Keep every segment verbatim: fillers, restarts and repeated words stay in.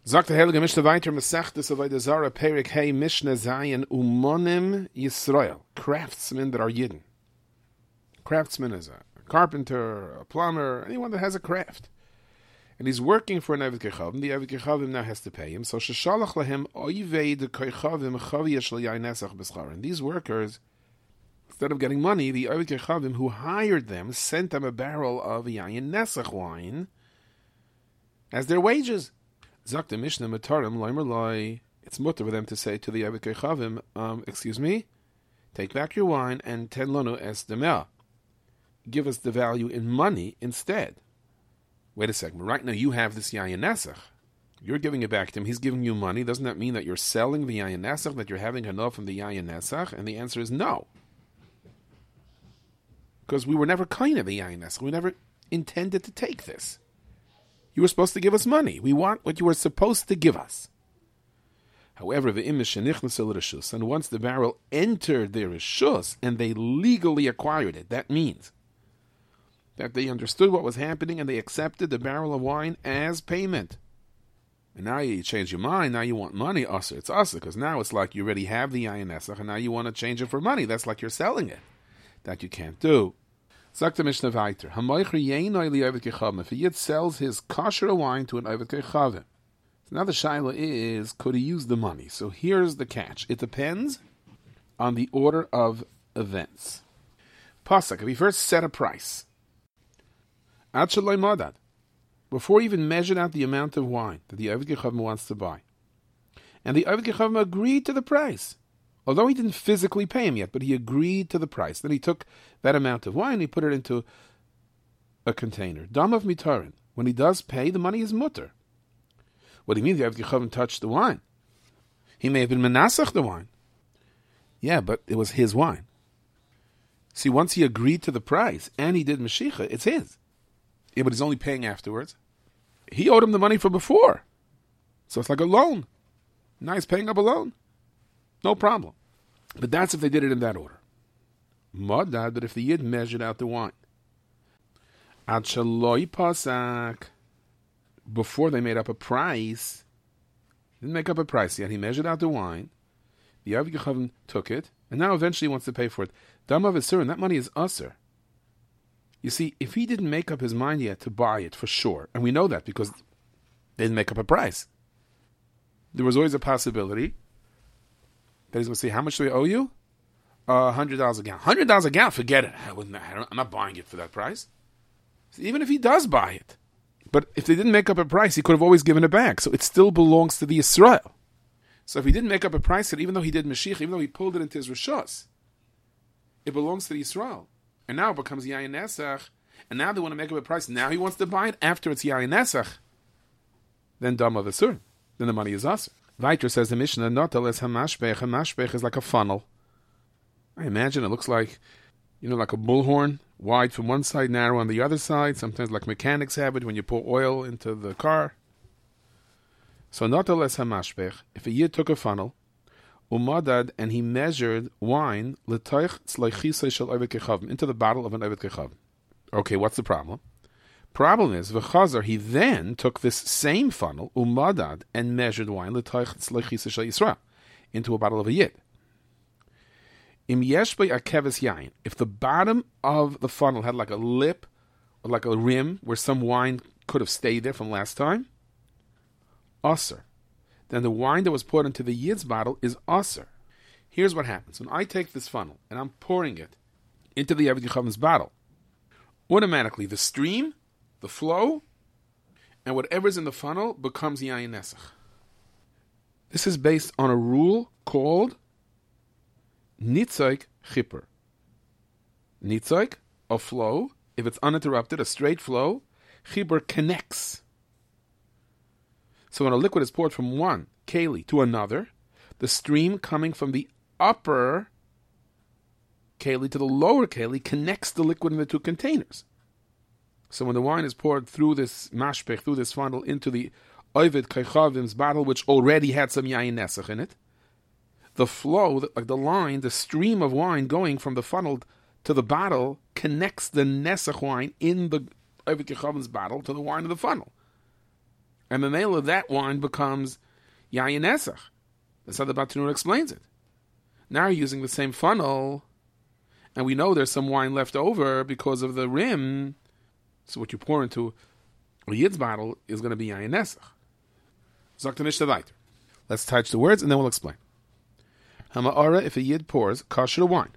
Sagt der Heilige Mishnah weiter, Masechtes Avodah Zarah, Perek Hey, Mishnah Zayin, Umonim Yisrael. Craftsmen that are Yidden. Craftsman is a carpenter, a plumber, anyone that has a craft. And he's working for an Eved Kechavim. The Eved Kechavim now has to pay him. So Sheshalach Lehem Oivei de Kechavim Chaviyash L'Yayin Nesach B'schar. And these workers, instead of getting money, the Eved Kechavim who hired them sent them a barrel of Yayin Nesach wine as their wages. Zak the Mishnah Matarim Loimer Loi. It's mutter for them to say to the Eved Kechavim, um, excuse me, take back your wine and ten lonu es demel. Give us the value in money instead. Wait a second. Right now you have this Yayin Nesach. You're giving it back to him. He's giving you money. Doesn't that mean that you're selling the Yayin Nesach, that you're having enough from the Yayin Nesach? And the answer is no. Because we were never kind of the Yayin Nesach. We never intended to take this. You were supposed to give us money. We want what you were supposed to give us. However, the imish shenichnas l'reshus, and once the barrel entered their reshus and they legally acquired it, that means that they understood what was happening and they accepted the barrel of wine as payment. And now you change your mind. Now you want money. Asa, it's asa, because now it's like you already have the Yayin Nesach and now you want to change it for money. That's like you're selling it. That you can't do. Sagt der Mishnah weiter. Hamoicher yeinoi li Eved Kechavim. If a Yid sells his kosher wine to an Eved Kechavim. So now the shaila is, could he use the money? So here's the catch. It depends on the order of events. Pasuk, if he first set a price, Ad shaloi madad, before he even measured out the amount of wine that the Eved Kechavim wants to buy, and the Eved Kechavim agreed to the price, although he didn't physically pay him yet, but he agreed to the price. Then he took that amount of wine and he put it into a container. Dam of mitarin. When he does pay, the money is mutter. What do you mean the Eved Kechavim touched the wine? He may have been menasach the wine. Yeah, but it was his wine. See, once he agreed to the price and he did Mashiach, it's his. Yeah, but he's only paying afterwards. He owed him the money from before. So it's like a loan. Now he's paying up a loan. No problem. But that's if they did it in that order. Modad, but if the Yid measured out the wine. Ad shaloi pasak. Before they made up a price, didn't make up a price yet. He measured out the wine. The Eved Kechavim took it, and now eventually he wants to pay for it. Dam of Isurin, that money is usur. You see, if he didn't make up his mind yet to buy it for sure, and we know that because they didn't make up a price, there was always a possibility that he's going to say, how much do I owe you? Uh, one hundred dollars a gallon. one hundred dollars a gallon, forget it. I wouldn't, I don't, I'm not buying it for that price. So even if he does buy it, but if they didn't make up a price, he could have always given it back. So it still belongs to the Yisrael. So if he didn't make up a price, even though he did Mashiach, even though he pulled it into his Rishos, it belongs to the Yisrael. And now it becomes Yayin Nesach. And now they want to make up a price. Now he wants to buy it after it's Yayin Nesach. Then Dam of Asur. Then the money is Asur. Weiter says the Mishnah, Notal es hamashbech. Hamashbech is like a funnel. I imagine it looks like, you know, like a bullhorn, wide from one side, narrow on the other side. Sometimes like mechanics have it when you pour oil into the car. So Notal es hamashbech. If a Yid took a funnel, umadad, and he measured wine l'toich tzleichisa shel Eved Kechavim, into the bottle of an Eved Kechavim. Okay, what's the problem? Problem is, v'chazar, he then took this same funnel, umadad, and measured wine l'toich tzleichisa shel Yisrael, into a bottle of a Yid. Im yesh bei akeves yain, if the bottom of the funnel had like a lip, or like a rim, where some wine could have stayed there from last time, asr. Then the wine that was poured into the Yid's bottle is asr. Here's what happens. When I take this funnel and I'm pouring it into the Eved Kechavim's bottle, automatically the stream, the flow, and whatever's in the funnel becomes Yayin Nesach. This is based on a rule called Nitzoik Chipper. Nitzoik, a flow, if it's uninterrupted, a straight flow, Chipper connects. So when a liquid is poured from one keli to another, the stream coming from the upper keli to the lower keli connects the liquid in the two containers. So when the wine is poured through this mashpech, through this funnel, into the Eved Kechavim's bottle, which already had some Yayin Nesach in it, the flow, like the line, the stream of wine going from the funnel to the bottle connects the Nesach wine in the Eved Kechavim's bottle to the wine in the funnel. And the nail of that wine becomes Yayin Nesach. That's how the Bartenura explains it. Now you're using the same funnel, and we know there's some wine left over because of the rim. So what you pour into a Yid's bottle is going to be Yayin Nesach. Sagt er nicht weiter. Let's touch the words and then we'll explain. Hama'ara, if a Yid pours kosher wine,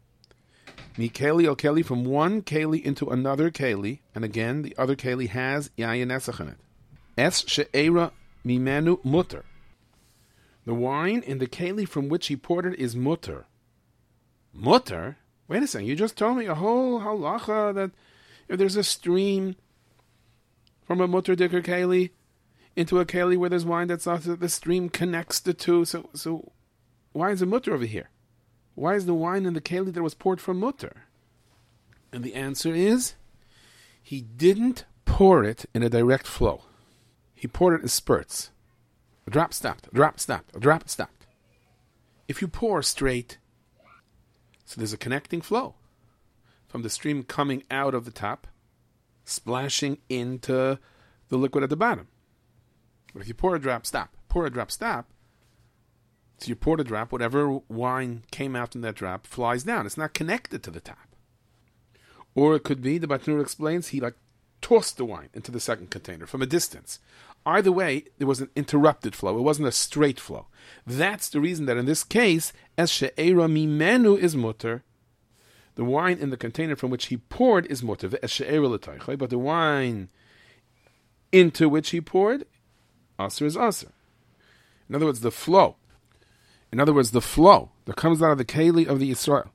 mi keli o keli, from one keli into another keli, and again the other keli has Yayin Nesach in it. Es she'era mimenu mutter. The wine in the keli from which he poured it is mutter. Mutter? Wait a second, you just told me a whole halacha that if there's a stream from a mutter dicker keli into a keli where there's wine that's not, the stream connects the two. So, so why is it mutter over here? Why is the wine in the keli that was poured from mutter? And the answer is, he didn't pour it in a direct flow. He poured it in spurts. A drop stopped, a drop stopped, a drop stopped. If you pour straight, so there's a connecting flow from the stream coming out of the top, splashing into the liquid at the bottom. But if you pour a drop, stop, pour a drop, stop, so you poured a drop, whatever wine came out in that drop flies down. It's not connected to the top. Or it could be, the Bartenura explains, he like tossed the wine into the second container from a distance. Either way, there was an interrupted flow. It wasn't a straight flow. That's the reason that in this case, as she'era mimenu is mutter, the wine in the container from which he poured is mutter, but the wine into which he poured, aser is aser. In other words, the flow. In other words, the flow that comes out of the keli of the Yisrael,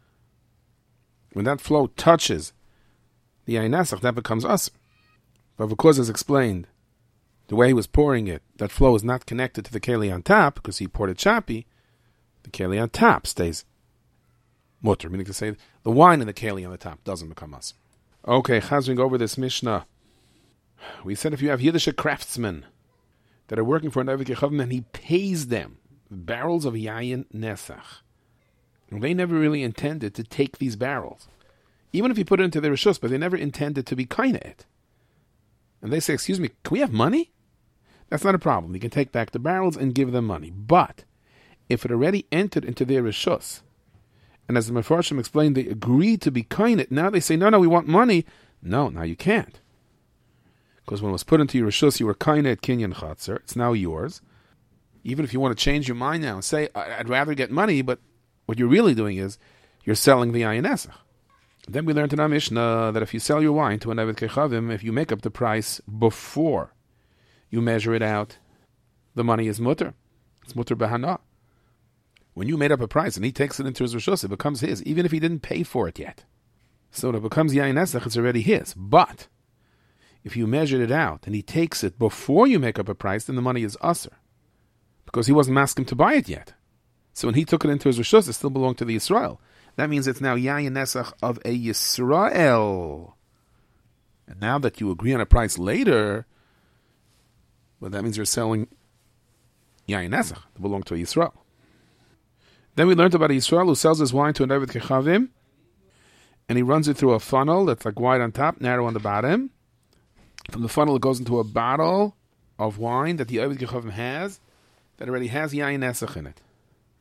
when that flow touches the Yayin Nesach, that becomes aser. But because, as explained, the way he was pouring it, that flow is not connected to the keli on top, because he poured it choppy, the keli on top stays mutter, meaning to say the wine in the keli on the top doesn't become aser. Okay, chazing over this Mishnah. We said if you have Yiddish craftsmen that are working for an Eved Kechavim and he pays them barrels of Yayin Nesach, and they never really intended to take these barrels, even if you put it into their reshus, but they never intended to be kaina it. And they say, excuse me, can we have money? That's not a problem. You can take back the barrels and give them money. But if it already entered into their reshus, and as the Mefarshim explained, they agreed to be kaina it, now they say, no, no, we want money. No, now you can't. Because when it was put into your reshus, you were kaina at kinyan chatzar. It's now yours. Even if you want to change your mind now and say, I'd rather get money, but what you're really doing is you're selling the Yayin Nesach. Then we learned in our Mishnah that if you sell your wine to an Eved Kechavim, if you make up the price before you measure it out, the money is mutter. It's mutter b'hana. When you made up a price and he takes it into his reshus, it becomes his, even if he didn't pay for it yet. So when it becomes Yayin Nesach, it's already his. But if you measured it out and he takes it before you make up a price, then the money is aser, because he wasn't asking to buy it yet. So when he took it into his reshus, it still belonged to the Yisrael. That means it's now Yayin Nesach of a Yisrael. And now that you agree on a price later, well, that means you're selling Yayin Nesach that belong to a Yisrael. Then we learned about a Yisrael who sells his wine to an Eved Kechavim, and he runs it through a funnel that's like wide on top, narrow on the bottom. From the funnel, it goes into a bottle of wine that the Eved Kechavim has, that already has Yayin Nesach in it.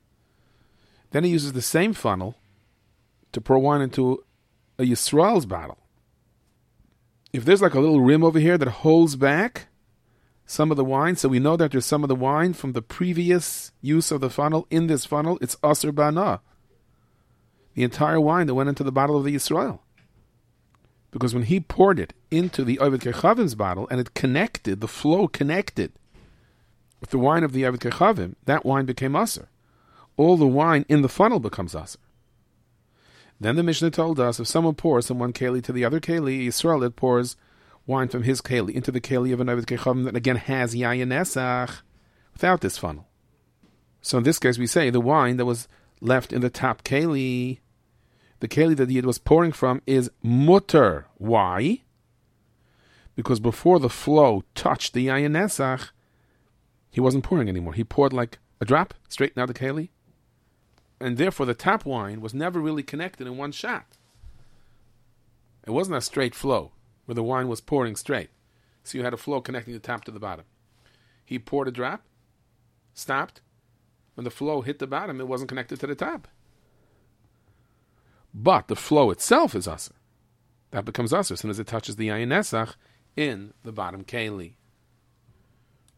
Then he uses the same funnel to pour wine into a Yisrael's bottle. If there's like a little rim over here that holds back some of the wine, so we know that there's some of the wine from the previous use of the funnel in this funnel, it's aser bana. The entire wine that went into the bottle of the Yisrael. Because when he poured it into the Eved Kechavim's bottle and it connected, the flow connected with the wine of the Eved Kechavim, that wine became aser. All the wine in the funnel becomes aser. Then the Mishnah told us, if someone pours from one keli to the other keli, Yisrael, it pours wine from his keli into the keli of an Eved Kechavim that again has Yayin Nesach without this funnel. So in this case we say the wine that was left in the top keli, the keli that the Yid was pouring from, is mutter. Why? Because before the flow touched the Yayin Nesach, he wasn't pouring anymore. He poured like a drop straight out the keli. And therefore the top wine was never really connected in one shot. It wasn't a straight flow where the wine was pouring straight. So you had a flow connecting the top to the bottom. He poured a drop, stopped. When the flow hit the bottom, it wasn't connected to the top. But the flow itself is asr. That becomes asr as soon as it touches the Yayin Nesach in the bottom keli.